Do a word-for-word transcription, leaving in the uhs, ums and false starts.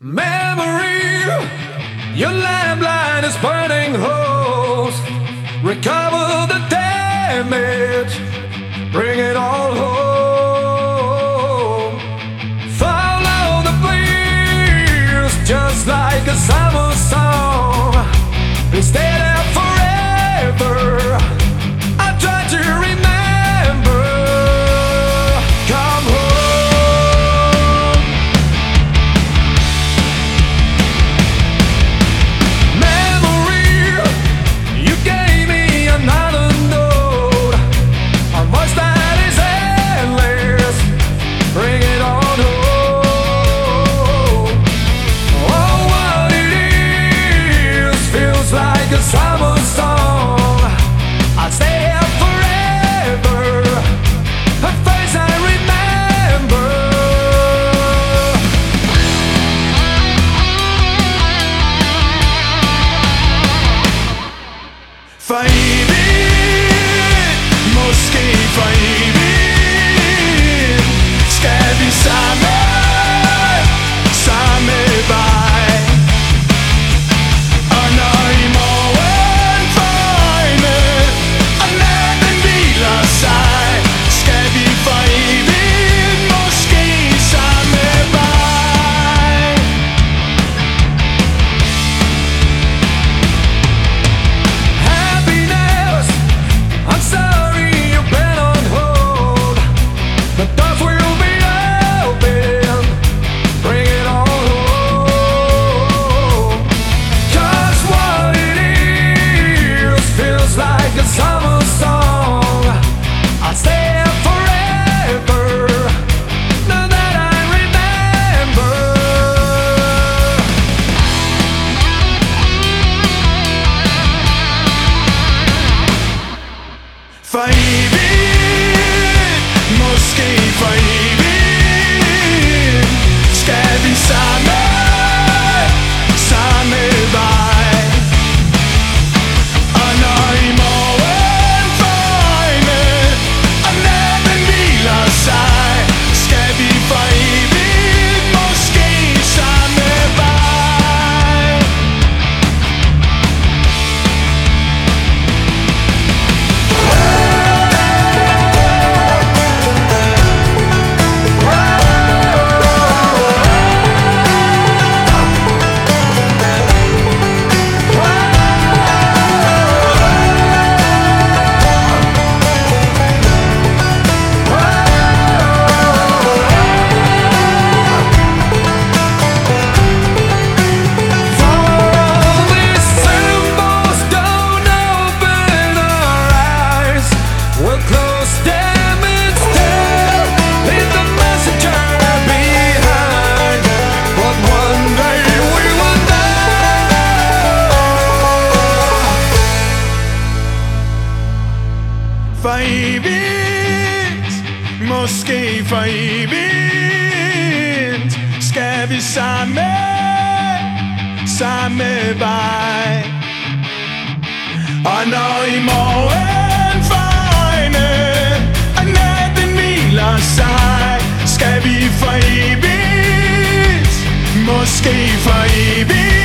Memory, your landline is burning holes. Recover the damage, bring it all home. Follow the breeze, just like a summer song. We stay there forever. I try to remember. Come home. Memory, you gave me another note. A voice that is endless. Bring it on home. Oh, what it is feels like a summer song. I'll stay here forever. A face I remember. Fejbin, måske fejbin. Skal vi samme, samme vej? Og når i morgen får øjne, og natten hviler sig, skal vi fejbin, måske samme vej. Happiness, I'm sorry you've been on hold. The doors will be open. Bring it all home. 'Cause what it is feels like a summer song. I'll stay here forever. Now that I remember. Fejbin, måske fejbin. Skal vi samme, samme vej? Og når i morgen får øjne, og natten hviler sig, skal vi fejbin, måske samme vej. All these symbols don't open our eyes. We'll close them instead. Leave the messenger behind. But one day we will know. Fejbin, måske fejbin. Skal vi samme, samme vej? Og når i morgen får øjne, og natten hviler sig, skal vi fejbin, måske fejbin.